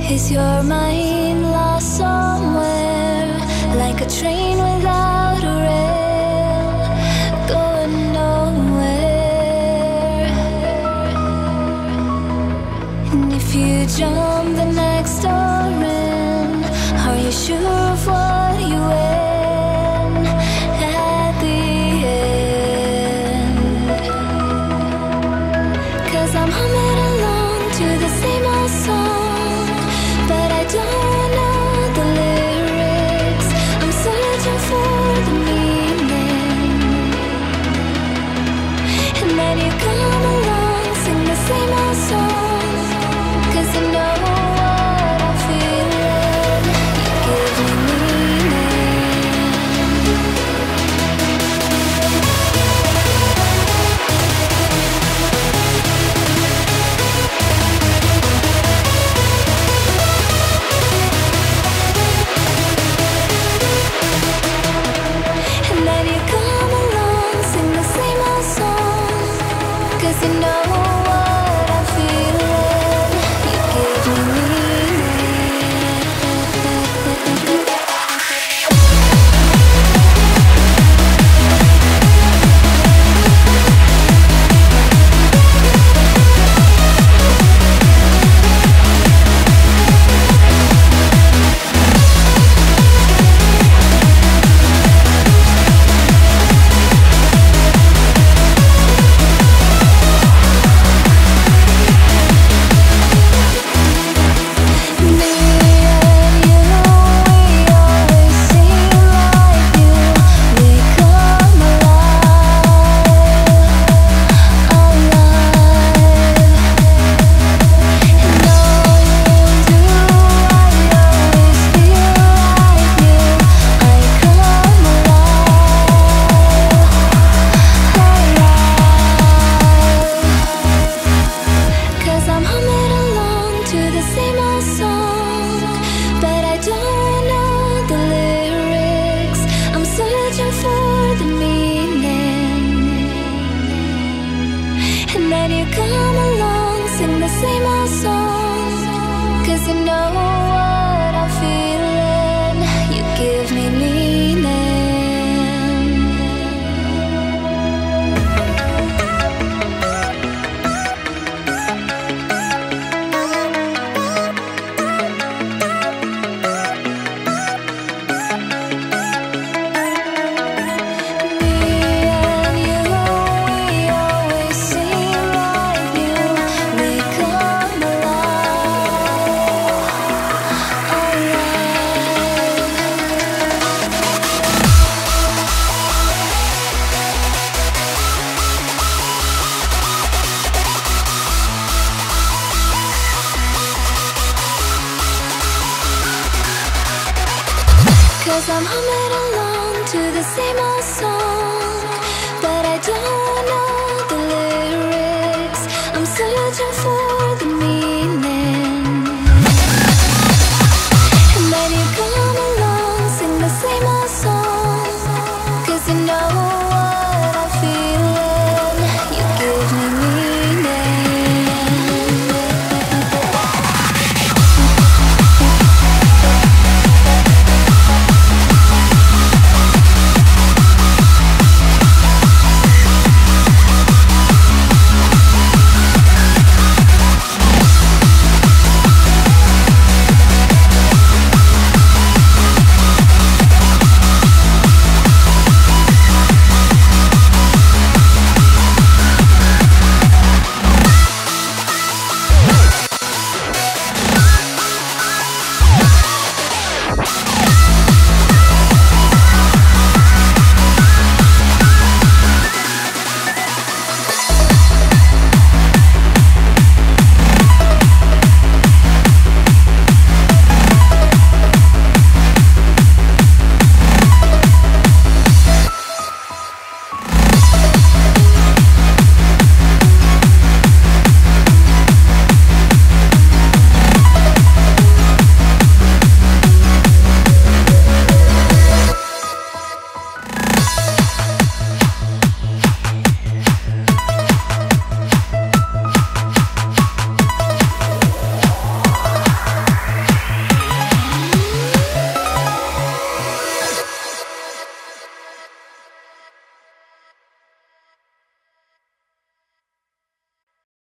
Is your mind lost somewhere, like a train without a rail, going nowhere? And if you jump the next door in, are you sure of what you win at the end? 'Cause I'm humming along to the same old song, but I don't know the lyrics. I'm searching for the meaning. And then you come along, sing the same old song, 'cause you know what I'm feeling. You give me you know what I'm feeling. You give me Cause I'm humming along to the same old song, but I don't know the lyrics. I'm searching for